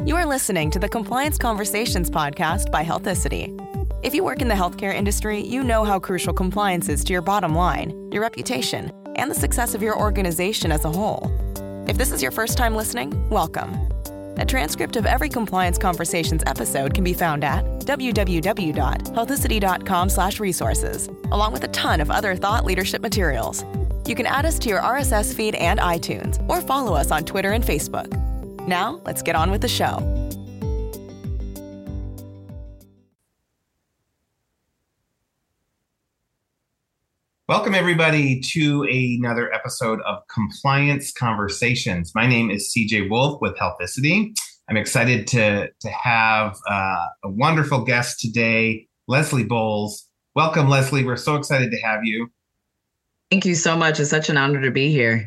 You are listening to the Compliance Conversations podcast by Healthicity. If you work in the healthcare industry, you know how crucial compliance is to your bottom line, your reputation, and the success of your organization as a whole. If this is your first time listening, welcome. A transcript of every Compliance Conversations episode can be found at www.healthicity.com/resources, along with a ton of other thought leadership materials. You can add us to your RSS feed and iTunes, or follow us on Twitter and Facebook. Now, let's get on with the show. Welcome, everybody, to another episode of Compliance Conversations. My name is CJ Wolf with Healthicity. I'm excited to have a wonderful guest today, Leslie Bowles. Welcome, Leslie. We're so excited to have you. Thank you so much. It's such an honor to be here.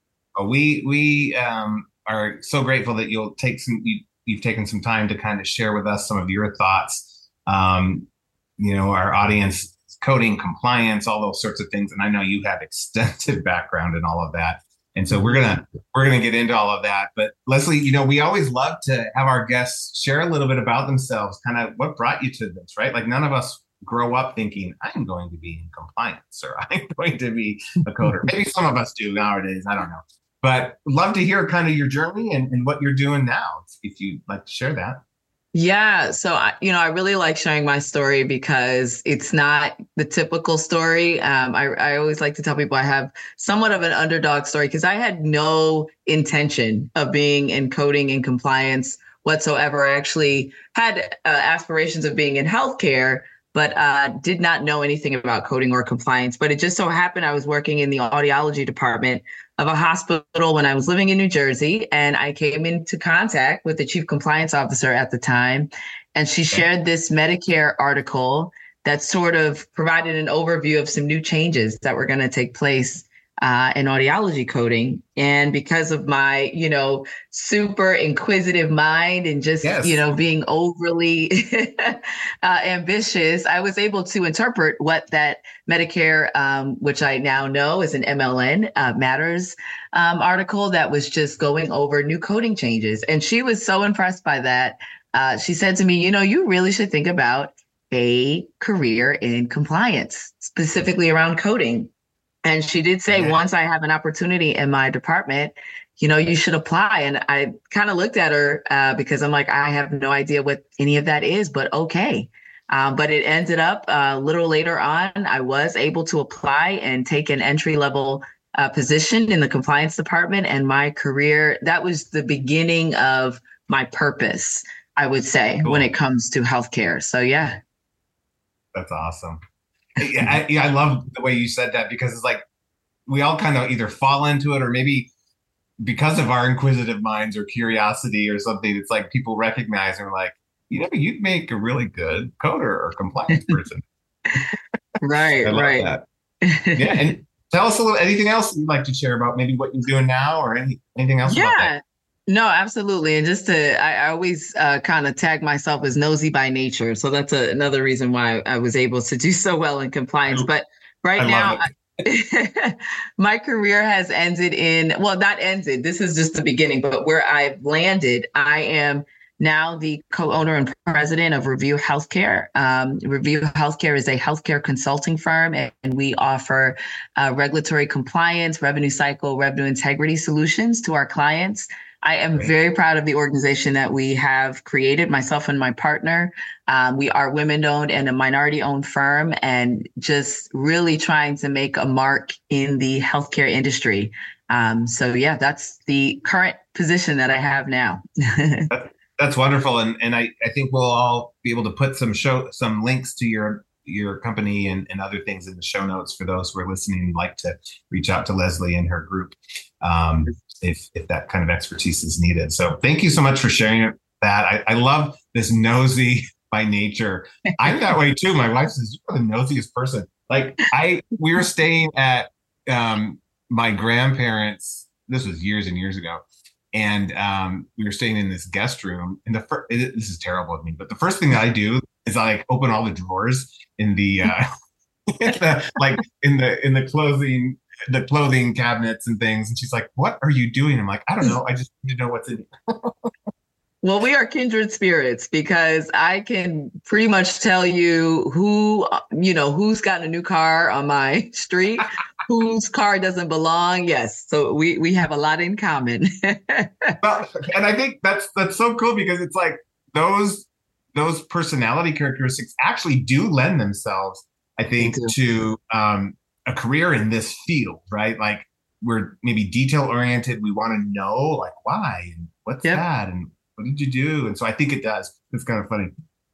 We are so grateful that you've taken some time to kind of share with us some of your thoughts. Our audience, coding, compliance, all those sorts of things. And I know you have extensive background in all of that. And so we're gonna get into all of that. But Leslie, we always love to have our guests share a little bit about themselves, kind of what brought you to this, right? Like none of us grow up thinking, I'm going to be in compliance or I'm going to be a coder. Maybe some of us do nowadays, I don't know. But love to hear kind of your journey and what you're doing now, if you'd like to share that. Yeah. So, I really like sharing my story because it's not the typical story. I always like to tell people I have somewhat of an underdog story because I had no intention of being in coding and compliance whatsoever. I actually had aspirations of being in healthcare, but did not know anything about coding or compliance. But it just so happened I was working in the audiology department of a hospital when I was living in New Jersey, and I came into contact with the chief compliance officer at the time, and she shared this Medicare article that sort of provided an overview of some new changes that were going to take place in audiology coding. And because of my, super inquisitive mind and just, being overly ambitious, I was able to interpret what that Medicare, which I now know is an MLN Matters article that was just going over new coding changes. And she was so impressed by that. She said to me, you really should think about a career in compliance, specifically around coding. And she did say, once I have an opportunity in my department, you should apply. And I kind of looked at her because I'm like, I have no idea what any of that is, but okay. But it ended up a little later on, I was able to apply and take an entry level position in the compliance department. And my career, that was the beginning of my purpose, I would say, when it comes to healthcare. So, yeah. That's awesome. I love the way you said that because it's like we all kind of either fall into it or maybe because of our inquisitive minds or curiosity or something, it's like people recognize and are like, you'd make a really good coder or compliance person. Right. I love that. Yeah. And tell us anything else you'd like to share about maybe what you're doing now or anything else about that. No, absolutely. And I always kind of tag myself as nosy by nature. So that's another reason why I was able to do so well in compliance. But right now, my career has not ended. This is just the beginning, but where I've landed, I am now the co-owner and president of Review Healthcare. Review Healthcare is a healthcare consulting firm, and we offer regulatory compliance, revenue cycle, revenue integrity solutions to our clients. I am very proud of the organization that we have created, myself and my partner. We are women-owned and a minority-owned firm, and just really trying to make a mark in the healthcare industry. That's the current position that I have now. That's wonderful, and I think we'll all be able to put some links to your company and other things in the show notes for those who are listening and like to reach out to Leslie and her group. If that kind of expertise is needed. So thank you so much for sharing that. I love this nosy by nature. I'm that way too. My wife says, you're the nosiest person. Like we were staying at my grandparents', this was years and years ago. And we were staying in this guest room. And this is terrible of me, but the first thing that I do is I like open all the drawers in the in the clothing cabinets and things. And she's like, "What are you doing?" I'm like, "I don't know. I just need to know what's in here." Well, we are kindred spirits because I can pretty much tell you who's gotten a new car on my street, whose car doesn't belong. Yes. So we have a lot in common. Well, and I think that's so cool because it's like those personality characteristics actually do lend themselves, I think, to a career in this field, right? Like we're maybe detail oriented. We want to know like why and what's that and what did you do? And so I think it does. It's kind of funny.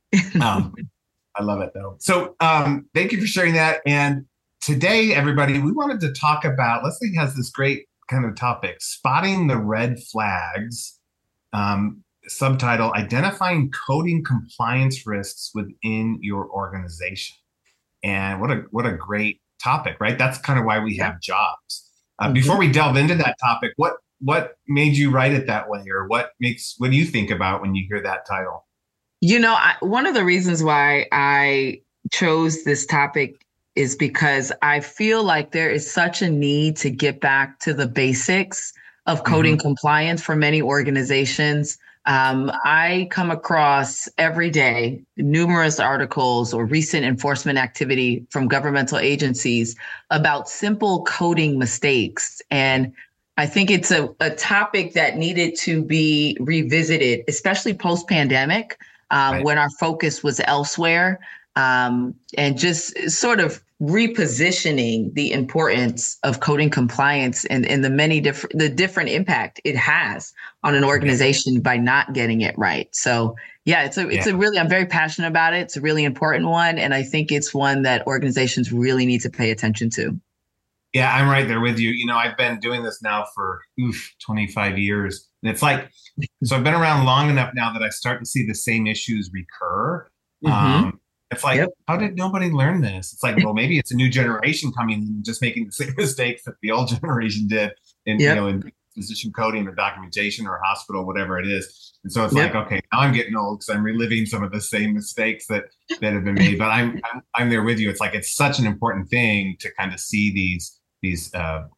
I love it though. So thank you for sharing that. And today, everybody, we wanted to talk about, Leslie has this great kind of topic, spotting the red flags, subtitle, identifying coding compliance risks within your organization. And what a great topic, right? That's kind of why we have jobs. Before we delve into that topic, what made you write it that way, or what do you think about when you hear that title? One of the reasons why I chose this topic is because I feel like there is such a need to get back to the basics of coding compliance for many organizations. I come across every day numerous articles or recent enforcement activity from governmental agencies about simple coding mistakes. And I think it's a topic that needed to be revisited, especially post-pandemic, when our focus was elsewhere, and just sort of repositioning the importance of coding compliance and the different impact it has on an organization by not getting it right. So I'm very passionate about it. It's a really important one. And I think it's one that organizations really need to pay attention to. Yeah, I'm right there with you. I've been doing this now for 25 years. And it's like, so I've been around long enough now that I start to see the same issues recur. It's like, how did nobody learn this? It's like, well, maybe it's a new generation coming and just making the same mistakes that the old generation did in physician coding or documentation or hospital, whatever it is. And so it's like, okay, now I'm getting old because I'm reliving some of the same mistakes that have been made. But I'm there with you. It's like, it's such an important thing to kind of see these pitfalls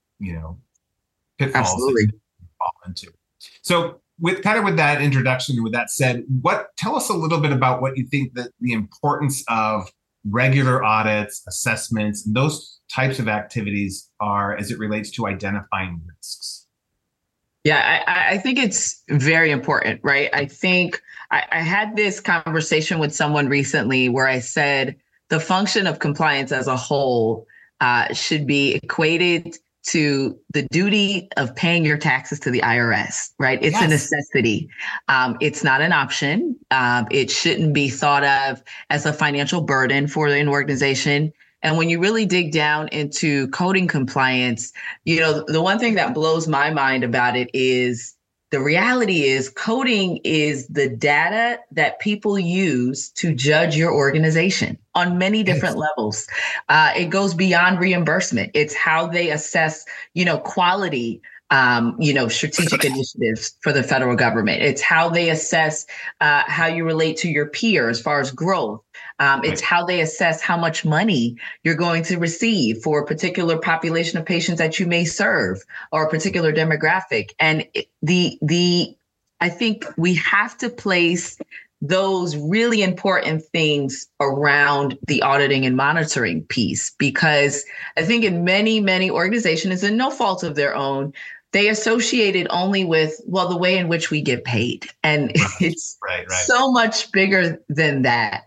that you fall into. So with that introduction, and with that said, tell us a little bit about what you think that the importance of regular audits, assessments, and those types of activities are as it relates to identifying risks. Yeah, I think it's very important, right? I think I had this conversation with someone recently where I said the function of compliance as a whole should be equated to the duty of paying your taxes to the IRS, right? It's a necessity. It's not an option. It shouldn't be thought of as a financial burden for an organization. And when you really dig down into coding compliance, the one thing that blows my mind about it is the reality is coding is the data that people use to judge your organization on many different levels. It goes beyond reimbursement. It's how they assess, quality, strategic initiatives for the federal government. It's how they assess how you relate to your peer as far as growth. It's how they assess how much money you're going to receive for a particular population of patients that you may serve or a particular demographic. And I think we have to place those really important things around the auditing and monitoring piece, because I think in many, many organizations, and no fault of their own, they associate it only with, the way in which we get paid. And it's so much bigger than that.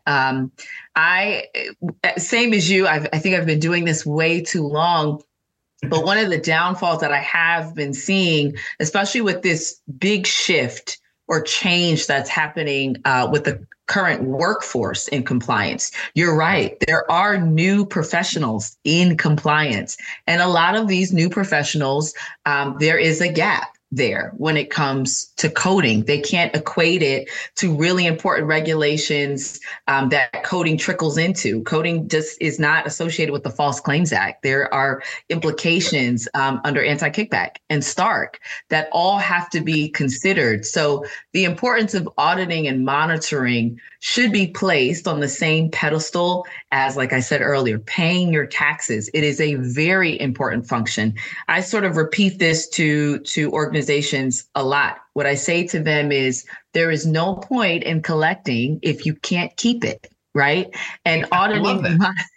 Same as you, I think I've been doing this way too long. But one of the downfalls that I have been seeing, especially with this big shift or change that's happening with the current workforce in compliance. You're right. There are new professionals in compliance. And a lot of these new professionals, there is a gap there when it comes to coding. They can't equate it to really important regulations that coding trickles into. Coding just is not associated with the False Claims Act. There are implications under anti-kickback and Stark that all have to be considered. So the importance of auditing and monitoring should be placed on the same pedestal as, like I said earlier, paying your taxes. It is a very important function. I sort of repeat this to organizations a lot. What I say to them is there is no point in collecting if you can't keep it, right? And auditing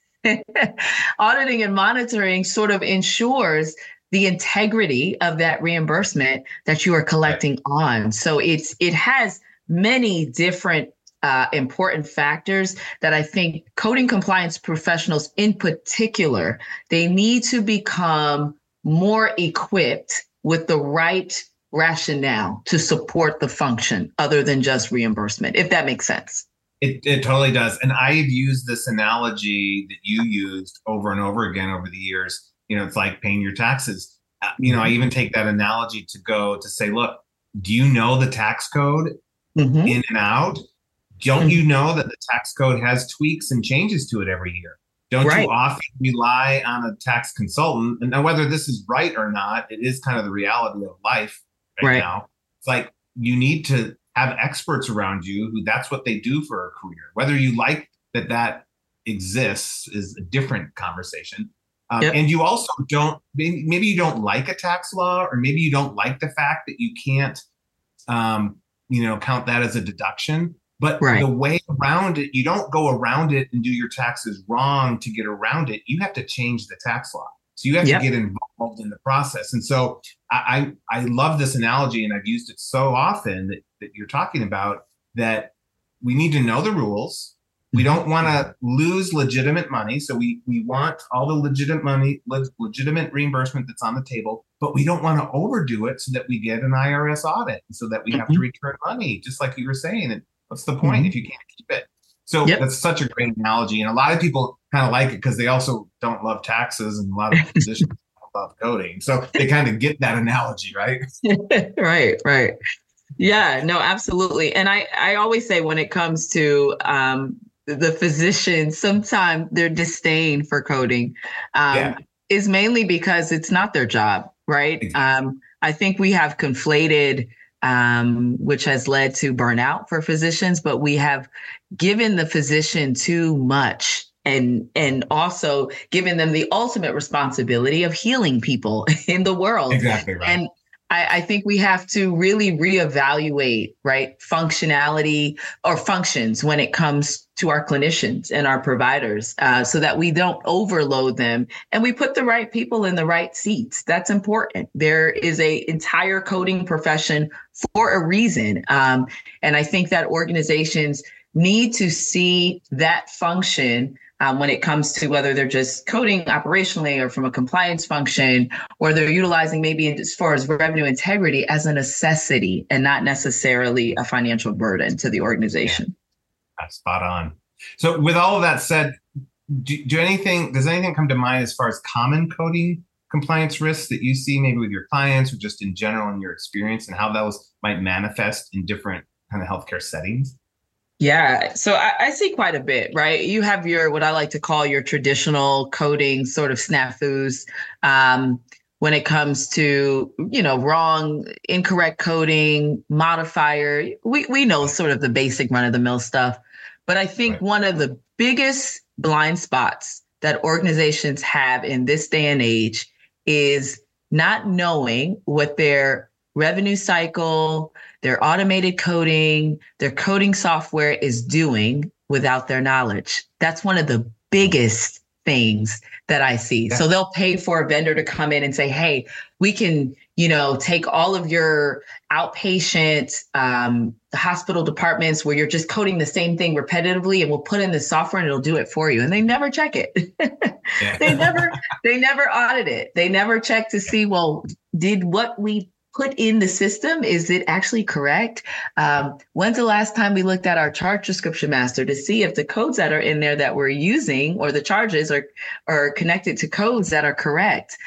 and monitoring sort of ensures the integrity of that reimbursement that you are collecting on. So it has many different important factors that I think coding compliance professionals in particular, they need to become more equipped with the right rationale to support the function other than just reimbursement, if that makes sense. It totally does. And I've used this analogy that you used over and over again over the years. It's like paying your taxes. I even take that analogy to say, look, do you know the tax code in and out? Don't you know that the tax code has tweaks and changes to it every year? Don't you often rely on a tax consultant? And now, whether this is right or not, it is kind of the reality of life right now. It's like you need to have experts around you who that's what they do for a career. Whether you like that exists is a different conversation. And you also maybe you don't like a tax law, or maybe you don't like the fact that you can't, count that as a deduction. But the way around it, you don't go around it and do your taxes wrong to get around it. You have to change the tax law. So you have to get involved in the process. And so I love this analogy, and I've used it so often that you're talking about, that we need to know the rules. We don't want to lose legitimate money. So we want all the legitimate reimbursement that's on the table, but we don't want to overdo it so that we get an IRS audit, so that we have to return money, just like you were saying. And what's the point if you can't keep it? So that's such a great analogy. And a lot of people kind of like it because they also don't love taxes, and a lot of physicians don't love coding. So they kind of get that analogy, right? Right. Yeah, no, absolutely. And I always say, when it comes to the physicians, sometimes their disdain for coding is mainly because it's not their job, right? Exactly. I think we have conflated, which has led to burnout for physicians, but we have given the physician too much, and also given them the ultimate responsibility of healing people in the world. Exactly right. And I think we have to really reevaluate, functionality or functions when it comes to our clinicians and our providers, so that we don't overload them and we put the right people in the right seats. That's important. There is an entire coding profession for a reason. And I think that organizations need to see that function when it comes to whether they're just coding operationally or from a compliance function, or they're utilizing maybe as far as revenue integrity as a necessity and not necessarily a financial burden to the organization. That's spot on. So with all of that said, does anything come to mind as far as common coding compliance risks that you see maybe with your clients, or just in general in your experience, and how those might manifest in different kind of healthcare settings? Yeah. So I see quite a bit, right? You have what I like to call your traditional coding sort of snafus, when it comes to, wrong, incorrect coding, modifier. We know sort of the basic run of the mill stuff. But I think one of the biggest blind spots that organizations have in this day and age is not knowing what their revenue cycle, their automated coding, their coding software is doing without their knowledge. That's one of the biggest things that I see. Yeah. So they'll pay for a vendor to come in and say, hey, we can, take all of your outpatient hospital departments where you're just coding the same thing repetitively, and we'll put in the software and it'll do it for you. And they never check it. They never audit it. They never check to see, well, did what we put in the system, is it actually correct? When's the last time we looked at our charge description master to see if the codes that are in there that we're using, or the charges are connected to codes that are correct?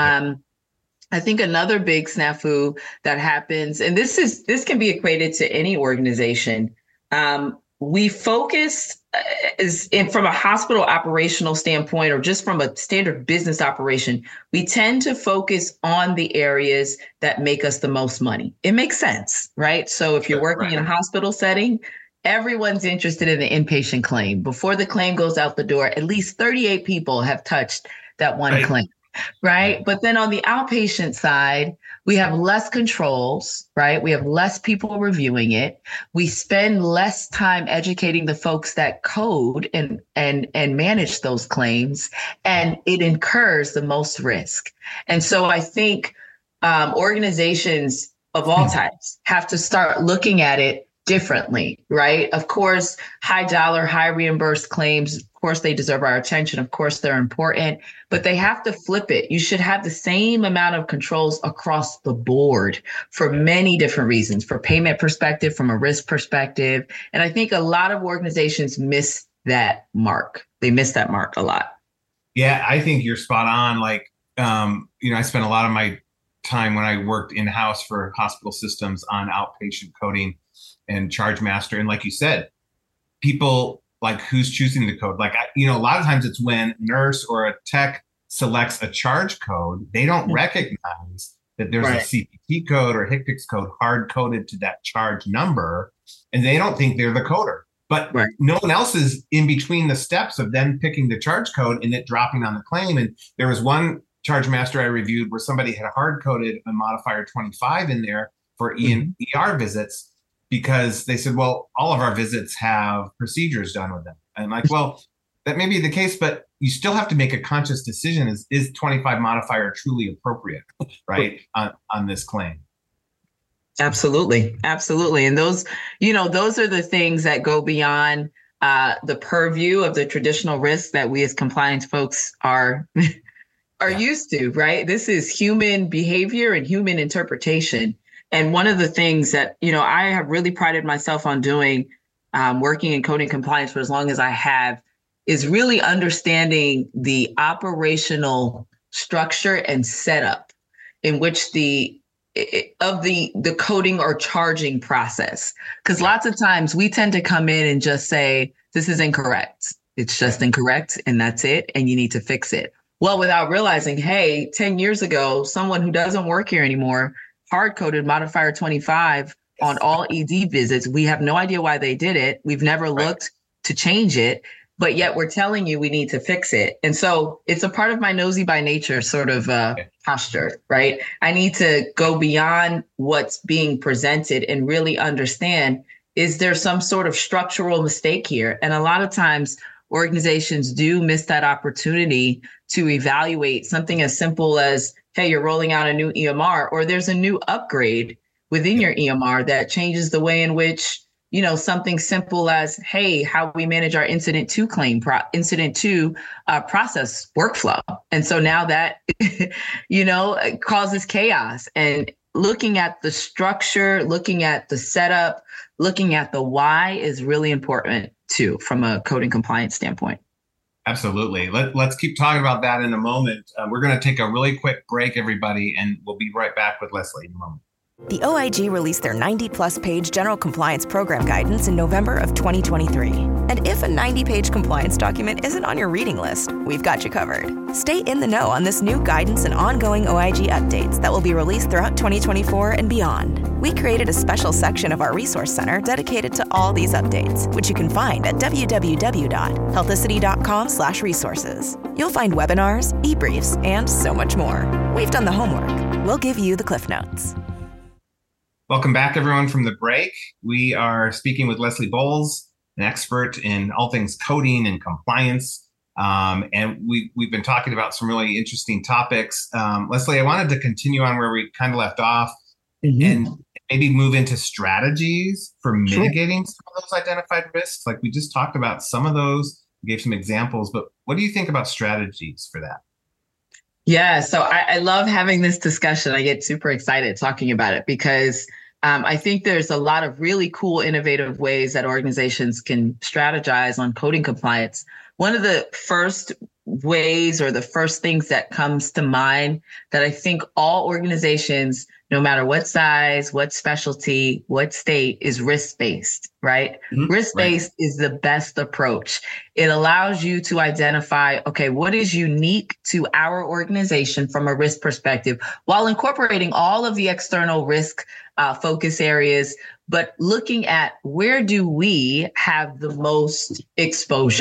I think another big snafu that happens, and this can be equated to any organization. We focus from a hospital operational standpoint, or just from a standard business operation, we tend to focus on the areas that make us the most money. It makes sense, right? So if you're working in a hospital setting, everyone's interested in the inpatient claim. Before the claim goes out the door, at least 38 people have touched that one claim. Right. But then on the outpatient side, We have less controls, right? We have less people reviewing it. We spend less time educating the folks that code and manage those claims, and it incurs the most risk. And so I think organizations of all types have to start looking at it differently, right? Of course, high dollar, high reimbursed claims, of course, they deserve our attention. Of course, they're important, but they have to flip it. You should have the same amount of controls across the board for many different reasons, for payment perspective, from a risk perspective. And I think a lot of organizations miss that mark. They miss that mark a lot. Yeah, I think you're spot on. Like, I spent a lot of my time when I worked in-house for hospital systems on outpatient coding and charge master. And like you said, people like who's choosing the code. Like, a lot of times it's when a nurse or a tech selects a charge code, they don't recognize that there's a CPT code or HCPCS code hard coded to that charge number, and they don't think they're the coder. But no one else is in between the steps of them picking the charge code and it dropping on the claim. And there was one charge master I reviewed where somebody had hard coded a modifier 25 in there for ER visits, because they said, well, all of our visits have procedures done with them. And like, well, that may be the case, but you still have to make a conscious decision. Is 25 modifier truly appropriate, right, on this claim? Absolutely. Absolutely. And those are the things that go beyond the purview of the traditional risks that we as compliance folks are used to, right? This is human behavior and human interpretation. And one of the things that, I have really prided myself on doing, working in coding compliance for as long as I have, is really understanding the operational structure and setup in which the coding or charging process. Because lots of times we tend to come in and just say, this is incorrect. It's just incorrect, and that's it, and you need to fix it. Well, without realizing, hey, 10 years ago, someone who doesn't work here anymore hard-coded modifier 25 on all ED visits. We have no idea why they did it. We've never looked to change it, but yet we're telling you we need to fix it. And so it's a part of my nosy by nature sort of posture, right? I need to go beyond what's being presented and really understand, is there some sort of structural mistake here? And a lot of times organizations do miss that opportunity to evaluate something as simple as, hey, you're rolling out a new EMR, or there's a new upgrade within your EMR that changes the way in which, something simple as, hey, how we manage our incident to process workflow. And so now that, it causes chaos. And looking at the structure, looking at the setup, looking at the why is really important too, from a coding compliance standpoint. Absolutely. Let's keep talking about that in a moment. We're going to take a really quick break, everybody, and we'll be right back with Leslie in a moment. The OIG released their 90-plus page general compliance program guidance in November of 2023. And if a 90-page compliance document isn't on your reading list, we've got you covered. Stay in the know on this new guidance and ongoing OIG updates that will be released throughout 2024 and beyond. We created a special section of our resource center dedicated to all these updates, which you can find at www.healthicity.com/resources. You'll find webinars, e-briefs, and so much more. We've done the homework. We'll give you the Cliff Notes. Welcome back, everyone, from the break. We are speaking with Leslie Bowles, an expert in all things coding and compliance. And we've been talking about some really interesting topics. Leslie, I wanted to continue on where we kind of left off and maybe move into strategies for mitigating some of those identified risks. Like we just talked about some of those, we gave some examples, but what do you think about strategies for that? Yeah, so I love having this discussion. I get super excited talking about it because I think there's a lot of really cool, innovative ways that organizations can strategize on coding compliance. One of the first ways or the first things that comes to mind that I think all organizations, no matter what size, what specialty, what state, is risk-based, right? Risk-based is the best approach. It allows you to identify, okay, what is unique to our organization from a risk perspective, while incorporating all of the external risk focus areas, but looking at where do we have the most exposure?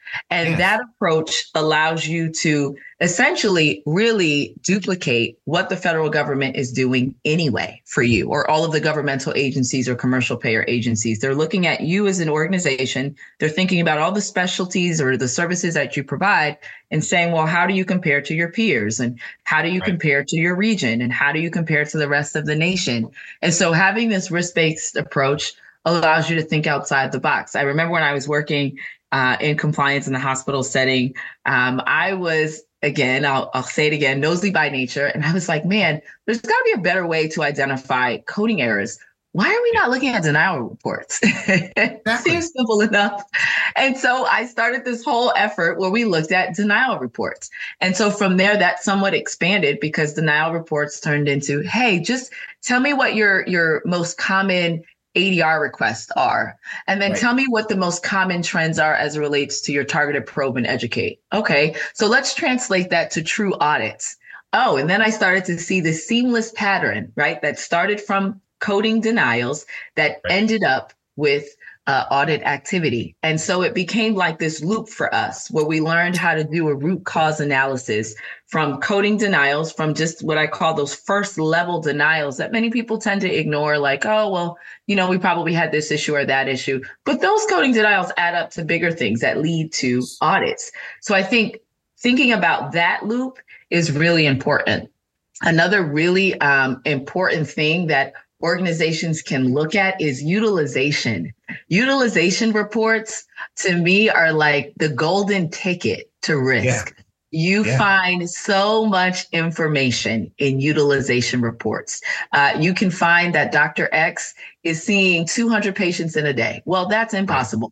And that approach allows you to essentially really duplicate what the federal government is doing anyway for you, or all of the governmental agencies or commercial payer agencies. They're looking at you as an organization. They're thinking about all the specialties or the services that you provide and saying, well, how do you compare to your peers? And how do you compare to your region? And how do you compare to the rest of the nation? And so having this risk-based approach allows you to think outside the box. I remember when I was working in compliance in the hospital setting, I was, again, I'll say it again, nosy by nature. And I was like, man, there's got to be a better way to identify coding errors. Why are we not looking at denial reports? It seems simple enough. And so I started this whole effort where we looked at denial reports. And so from there, that somewhat expanded because denial reports turned into, hey, just tell me what your most common ADR requests are. And then tell me what the most common trends are as it relates to your targeted probe and educate. Okay, so let's translate that to true audits. Oh, and then I started to see this seamless pattern, right? That started from coding denials that ended up with audit activity. And so it became like this loop for us where we learned how to do a root cause analysis from coding denials, from just what I call those first level denials that many people tend to ignore, like, oh, well, we probably had this issue or that issue. But those coding denials add up to bigger things that lead to audits. So I think thinking about that loop is really important. Another really important thing that organizations can look at is utilization. Utilization reports, to me, are like the golden ticket to risk. You find so much information in utilization reports. You can find that Dr. X is seeing 200 patients in a day. Well, that's impossible.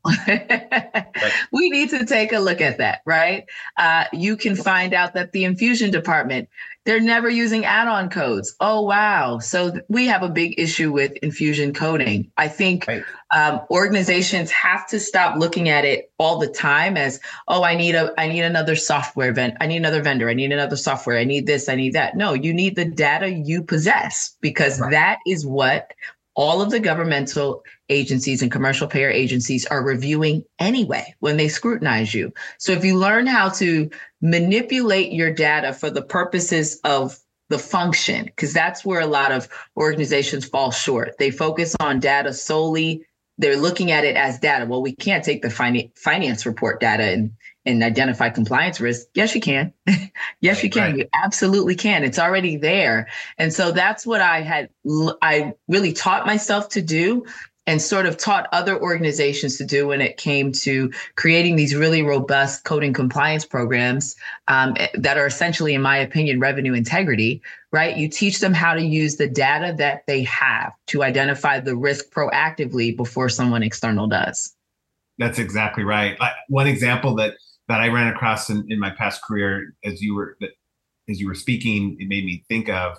We need to take a look at that, right? You can find out that the infusion department, they're never using add-on codes. Oh, wow. So we have a big issue with infusion coding. I think organizations have to stop looking at it all the time as, oh, I need another software vendor. I need another vendor. I need another software. I need this. I need that. No, you need the data you possess, because that is what all of the governmental agencies and commercial payer agencies are reviewing anyway when they scrutinize you. So if you learn how to manipulate your data for the purposes of the function, because that's where a lot of organizations fall short. They focus on data solely. They're looking at it as data. Well, we can't take the finance report data and identify compliance risk. Yes, you can. Yes, you can. You absolutely can. It's already there. And so that's what I really taught myself to do, and sort of taught other organizations to do when it came to creating these really robust coding compliance programs that are essentially, in my opinion, revenue integrity, right? You teach them how to use the data that they have to identify the risk proactively before someone external does. That's exactly right. One example that I ran across in my past career, as you were speaking, it made me think of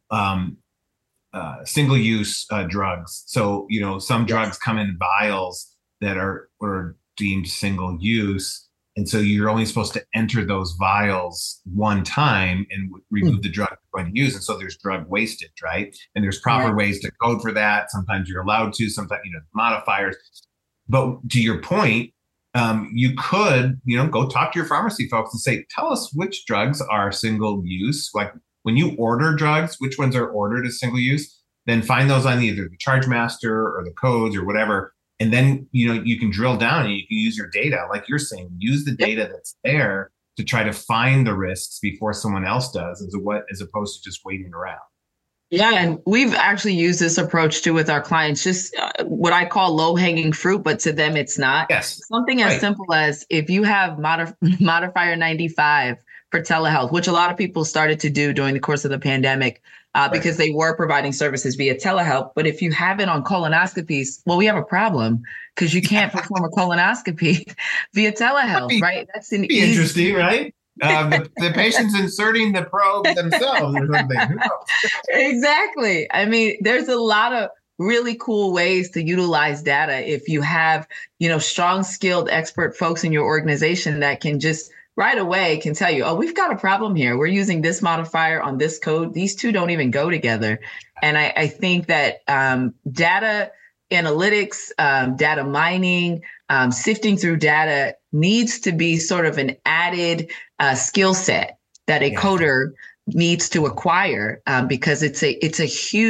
single-use drugs. So, some drugs come in vials that are deemed single-use. And so you're only supposed to enter those vials one time and remove the drug you're going to use. And so there's drug wastage, right? And there's proper ways to code for that. Sometimes you're allowed to, sometimes, modifiers. But to your point, you could, go talk to your pharmacy folks and say, tell us which drugs are single use. Like when you order drugs, which ones are ordered as single use, then find those on either the charge master or the codes or whatever. And then, you can drill down and you can use your data. Like you're saying, use the data that's there to try to find the risks before someone else does, as opposed to just waiting around. Yeah, and we've actually used this approach too with our clients, just what I call low-hanging fruit, but to them it's not. Yes. Something as simple as if you have Modifier 95 for telehealth, which a lot of people started to do during the course of the pandemic because they were providing services via telehealth. But if you have it on colonoscopies, well, we have a problem because you can't perform a colonoscopy via telehealth, right? That's interesting, right? The patient's inserting the probe themselves or something. Who knows? Exactly. I mean, there's a lot of really cool ways to utilize data if you have, strong, skilled, expert folks in your organization that can just right away can tell you, oh, we've got a problem here. We're using this modifier on this code. These two don't even go together. And I think that data analytics, data mining, sifting through data needs to be sort of an added skill set that a coder needs to acquire, because it's a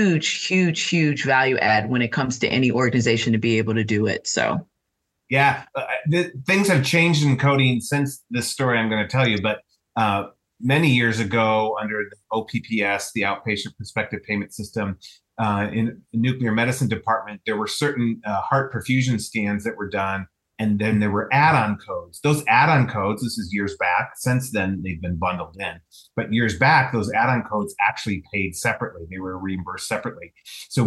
huge value add when it comes to any organization to be able to do it. So. Yeah, things have changed in coding since this story I'm going to tell you, but many years ago under the OPPS, the Outpatient Prospective Payment System, in the nuclear medicine department, there were certain heart perfusion scans that were done, and then there were add-on codes. Those add-on codes, this is years back, since then they've been bundled in, but years back, those add-on codes actually paid separately. They were reimbursed separately. So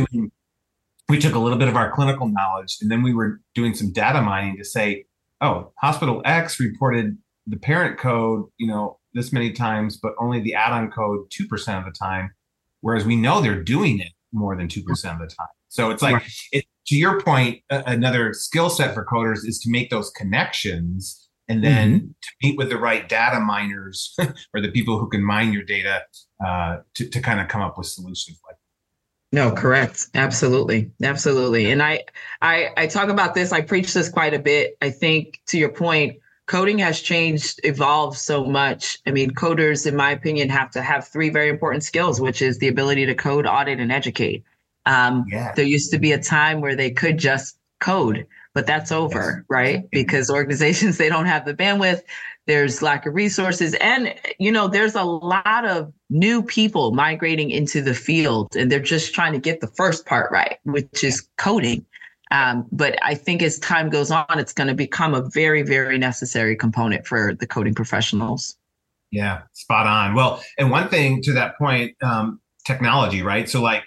we took a little bit of our clinical knowledge, and then we were doing some data mining to say, oh, hospital X reported the parent code, this many times, but only the add-on code 2% of the time, whereas we know they're doing it more than 2% of the time. So it's like, to your point, another skill set for coders is to make those connections, and then to meet with the right data miners or the people who can mine your data to kind of come up with solutions like that. No, correct. Absolutely. And I talk about this. I preach this quite a bit. I think, to your point, coding has changed, evolved so much. I mean, coders, in my opinion, have to have three very important skills, which is the ability to code, audit, and educate. There used to be a time where they could just code, but that's over, right? Because organizations, they don't have the bandwidth. There's lack of resources. And, there's a lot of new people migrating into the field, and they're just trying to get the first part right, which is coding. But I think as time goes on, it's going to become a very, very necessary component for the coding professionals. Yeah, spot on. Well, and one thing to that point, technology, right? So like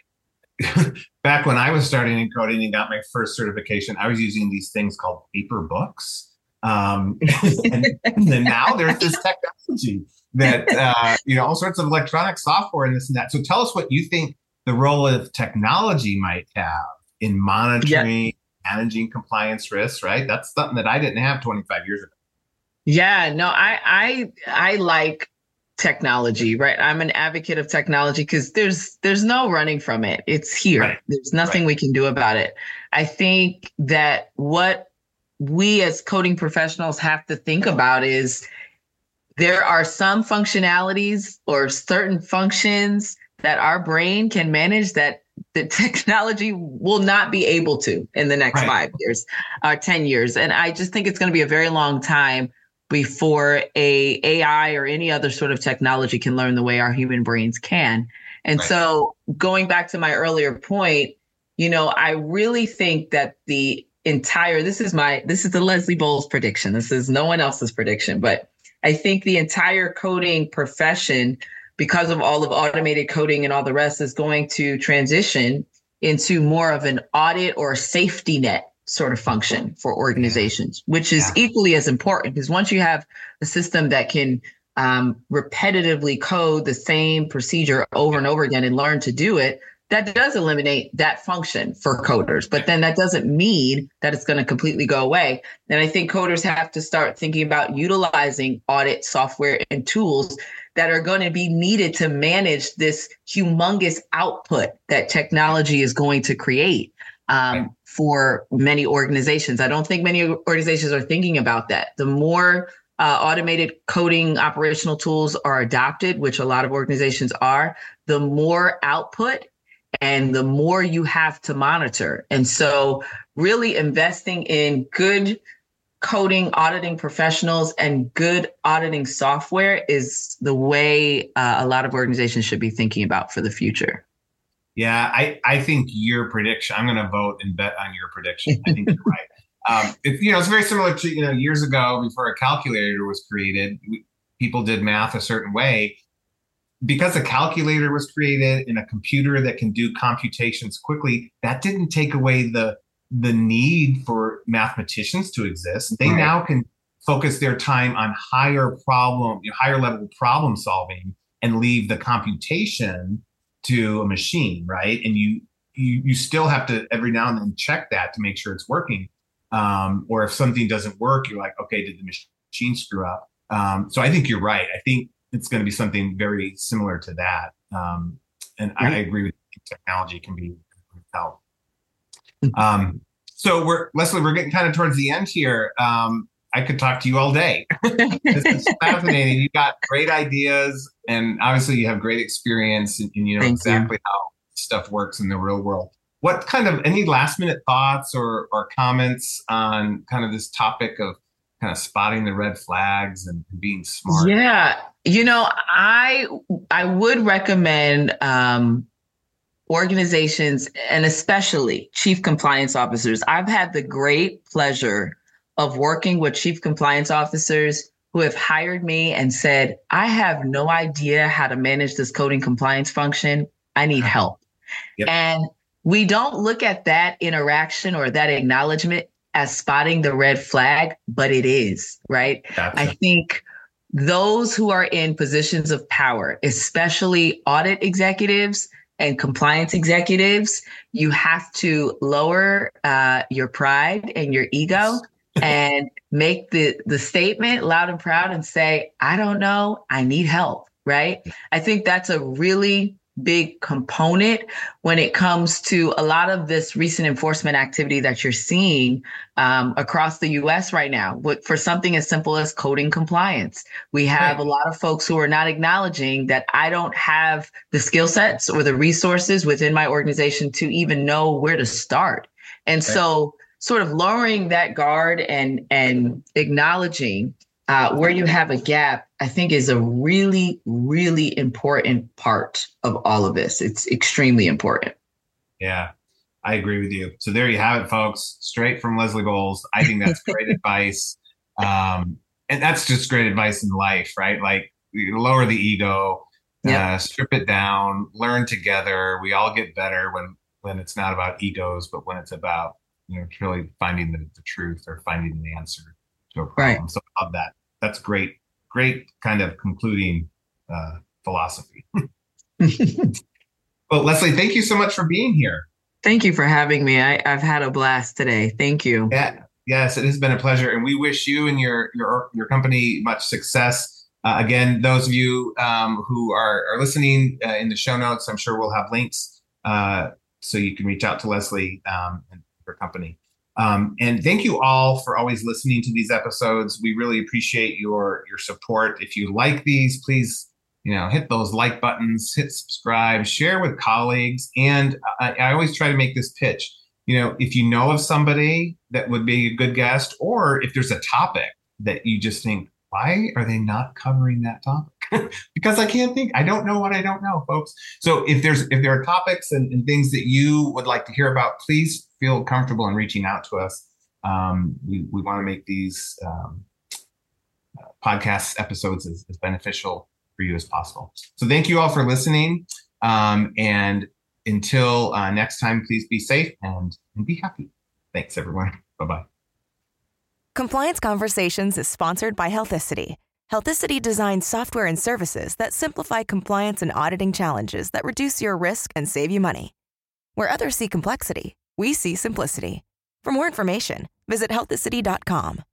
back when I was starting in coding and got my first certification, I was using these things called paper books. And then now there's this technology that, all sorts of electronic software and this and that. So tell us what you think the role of technology might have in monitoring, managing compliance risks, right? That's something that I didn't have 25 years ago. Yeah, no, I like technology, right? I'm an advocate of technology because there's no running from it. It's here. Right. There's nothing we can do about it. I think that what we as coding professionals have to think about is there are some functionalities or certain functions that our brain can manage that the technology will not be able to in the next 5 years or 10 years. And I just think it's going to be a very long time before a AI or any other sort of technology can learn the way our human brains can. And so going back to my earlier point, I really think that this is the Leslie Bowles prediction. This is no one else's prediction, but I think the entire coding profession, because of all of automated coding and all the rest, is going to transition into more of an audit or safety net sort of function for organizations, which is equally as important, because once you have a system that can repetitively code the same procedure over and over again and learn to do it, that does eliminate that function for coders. But then that doesn't mean that it's going to completely go away. And I think coders have to start thinking about utilizing audit software and tools that are going to be needed to manage this humongous output that technology is going to create for many organizations. I don't think many organizations are thinking about that. The more automated coding operational tools are adopted, which a lot of organizations are, the more output and the more you have to monitor. And so really investing in good coding, auditing professionals and good auditing software is the way a lot of organizations should be thinking about for the future. Yeah, I think your prediction, I'm going to vote and bet on your prediction. I think you're right. It's very similar to, years ago before a calculator was created, people did math a certain way. Because a calculator was created and a computer that can do computations quickly, that didn't take away the need for mathematicians to exist. They now can focus their time on higher level problem solving and leave the computation to a machine, right? And you still have to every now and then check that to make sure it's working. Or if something doesn't work, you're like, okay, did the machine screw up? So I think you're right. I think it's going to be something very similar to that. And I agree with you, technology can be help. So Leslie, we're getting kind of towards the end here. I could talk to you all day. This is fascinating. You got great ideas, and obviously you have great experience, and you know exactly how stuff works in the real world. What kind of any last minute thoughts or comments on kind of this topic of kind of spotting the red flags and being smart? Yeah, you know, I would recommend organizations, and especially chief compliance officers. I've had the great pleasure of working with chief compliance officers who have hired me and said, I have no idea how to manage this coding compliance function. I need help. Yep. And we don't look at that interaction or that acknowledgement as spotting the red flag, but it is, right? Gotcha. I think those who are in positions of power, especially audit executives and compliance executives, you have to lower your pride and your ego and make the statement loud and proud and say, I don't know, I need help, right? I think that's a really big component when it comes to a lot of this recent enforcement activity that you're seeing across the US right now. For something as simple as coding compliance, we have a lot of folks who are not acknowledging that I don't have the skill sets or the resources within my organization to even know where to start. And so sort of lowering that guard and acknowledging where you have a gap, I think is a really, really important part of all of this. It's extremely important. Yeah, I agree with you. So there you have it, folks, straight from Leslie Bowles. I think that's great advice. And that's just great advice in life, right? Like lower the ego, strip it down, learn together. We all get better when it's not about egos, but when it's about, you know, truly finding the truth or finding the answer to a problem. Right. So I love that. That's great kind of concluding philosophy. Well, Leslie, thank you so much for being here. Thank you for having me. I've had a blast today. Thank you. Yeah, yes, it has been a pleasure. And we wish you and your company much success. Again, those of you who are listening in the show notes, I'm sure we'll have links so you can reach out to Leslie and her company. And thank you all for always listening to these episodes. We really appreciate your support. If you like these, please, you know, hit those like buttons, hit subscribe, share with colleagues. And I always try to make this pitch. You know, if you know of somebody that would be a good guest, or if there's a topic that you just think, why are they not covering that topic? Because I don't know what I don't know, folks. So if there are topics and things that you would like to hear about, please feel comfortable in reaching out to us. We want to make these podcast episodes as beneficial for you as possible. So thank you all for listening. And until next time, please be safe and be happy. Thanks, everyone. Bye-bye. Compliance Conversations is sponsored by Healthicity. Healthicity designs software and services that simplify compliance and auditing challenges that reduce your risk and save you money. Where others see complexity, we see simplicity. For more information, visit healthicity.com.